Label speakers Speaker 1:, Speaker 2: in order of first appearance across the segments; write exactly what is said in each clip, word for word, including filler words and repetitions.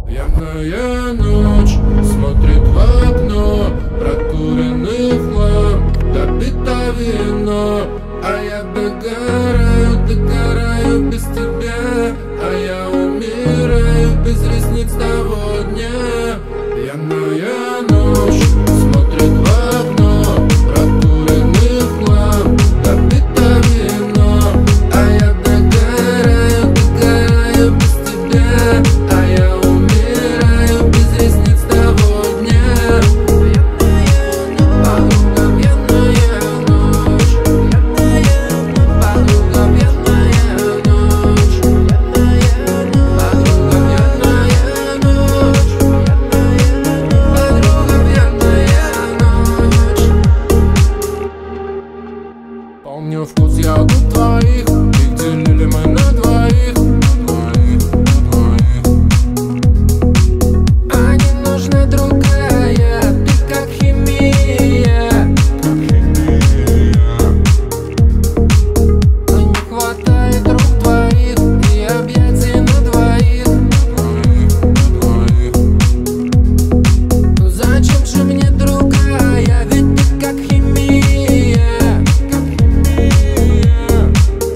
Speaker 1: Пьяная ночь смотрит в окно, прокуренный хлам, допито вино. А я догораю, догораю без тебя, а я умираю без ресниц того дня. Пьяная ночь смотрит в окно, прокуренный хлам, допито вино. А я догораю, догораю без тебя, а я умираю без ресниц того дня. Подруга, пьяная ночь, подруга, пьяная ночь, подруга, пьяная ночь, подруга, пьяная ночь. Помню вкус ягод твоих, их делили мы на двоих, двоих, двоих. А не нужна другая, ты как химия, как химия. Но не хватает рук твоих и объятий на двоих, двоих, двоих. Ну зачем же мне другая, ведь ты как химия, как химия.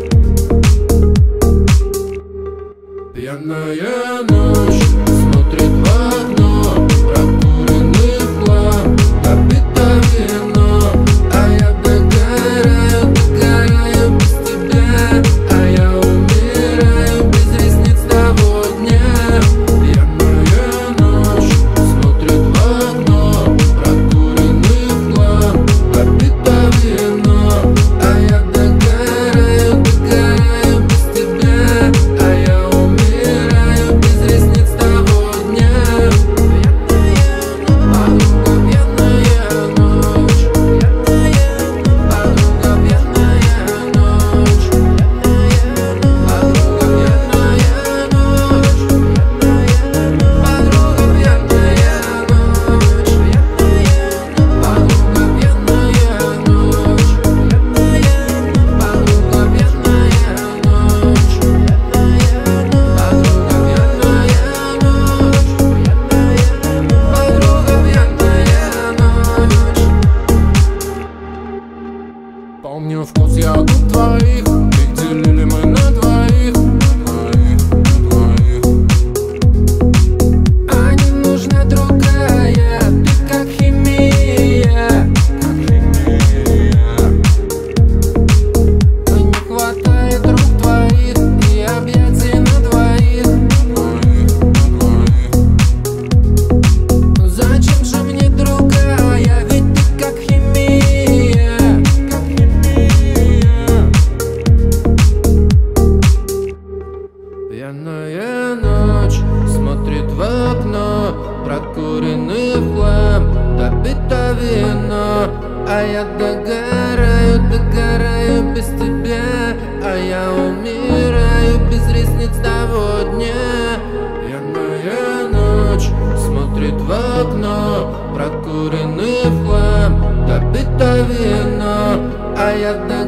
Speaker 1: Пьяная ночь смотрит в окно, прокуренный хлам, допито вино. А я догораю, догораю без тебя, а я умираю без ресниц того дня. Пьяная ночь смотрит в окно, прокуренный хлам, допито вино. А я догораю, догораю без тебя, а я умираю без ресниц того дня. Подруга, пьяная ночь, подруга, пьяная ночь, подруга, пьяная ночь, подруга, пьяная ночь, подруга, пьяная ночь, подруга, пьяная ночь, подруга, пьяная ночь. Помню вкус ягод твоих, их делили мы на двоих, двоих, двоих. А не нужна другая, ты как химия, как химия. Но не хватает рук твоих и объятий на двоих, двоих, двоих. Ну зачем же мне другая, ведь ты как химия, как химия. Пьяная ночь смотрит в окно, прокуренный хлам, допито вино. А я догораю, догораю без тебя, а я умираю без ресниц того дня. Пьяная ночь смотрит в окно, прокуренный хлам, допито вино. А я догораю.